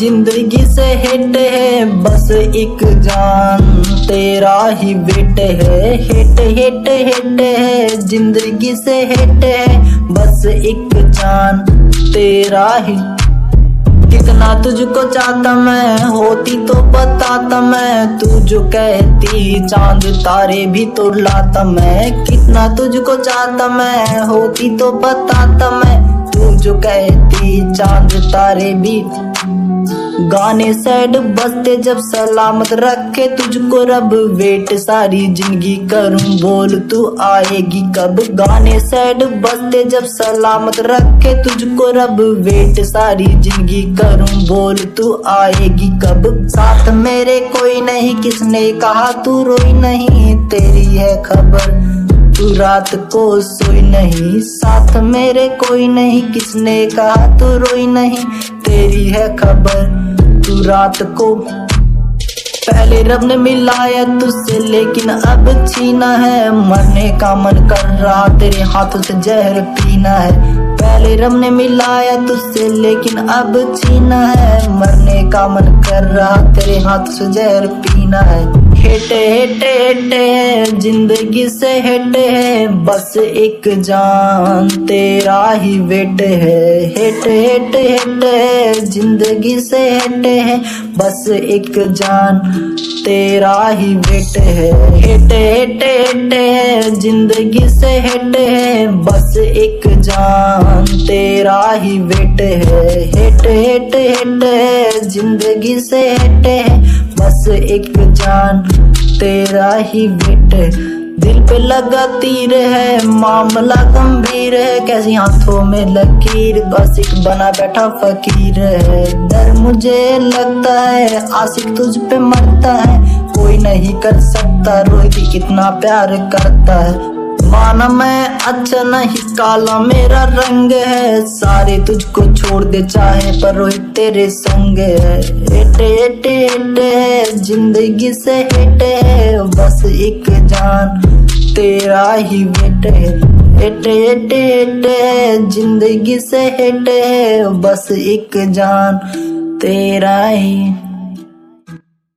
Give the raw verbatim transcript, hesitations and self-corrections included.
जिंदगी से हिट है बस एक जान तेरा ही वेट है। हिट हिट हिट है जिंदगी से हिट है बस एक जान तेरा ही। कितना तुझको चाहता मैं, होती तो बताता मैं, तू जो कहती चांद तारे भी तो लाता मैं। कितना तुझको चाहता मैं, होती तो बताता मैं, तू जो कहती चांद तारे भी। गाने सैड बजते जब सलामत रखे तुझको रब, वेट सारी जिंदगी करूं बोल तू आएगी कब। गाने सैड बजते जब सलामत रखे तुझको रब, वेट सारी जिंदगी करूं बोल तू आएगी कब। साथ मेरे कोई नहीं, किसने कहा तू रोई नहीं, तेरी है खबर तू रात को सोई नहीं। साथ मेरे कोई नहीं, किसने कहा तू रोई नहीं, तेरी है खबर तू रात को। पहले रब ने मिलाया तुझसे लेकिन अब छीना है, मरने का मन कर रहा तेरे हाथों से जहर पीना है। पहले रब ने मिलाया तुझसे लेकिन अब छीना है, मरने का मन कर रहा तेरे हाथों से जहर पीना है। हिट हिट हिट है जिंदगी से हिट है बस एक जान तेरा ही वेट है। हिट हिट हिट है जिंदगी से हिट है बस एक जान तेरा ही वेट है। हिट हिट हिट है जिंदगी से हिट है बस एक जान तेरा ही वेट है। हिट हिट हिट है जिंदगी से हिट है बस एक जान तेरा ही वेट है। दिल पे लगा तीर है, मामला गंभीर है, कैसी हाथों में लकीर, बस एक बना बैठा फकीर है। डर मुझे लगता है आशिक तुझ पे मरता है, कोई नहीं कर सकता रोहित कितना प्यार करता है। माना मैं अच्छा नहीं काला मेरा रंग है, सारे तुझको छोड़ दे चाहे पर रोहित तेरे संग है। हिट हिट हिट है जिंदगी से हिट है बस एक जान तेरा ही वेट है। हिट हिट हिट है जिंदगी से हिट है बस एक जान तेरा ही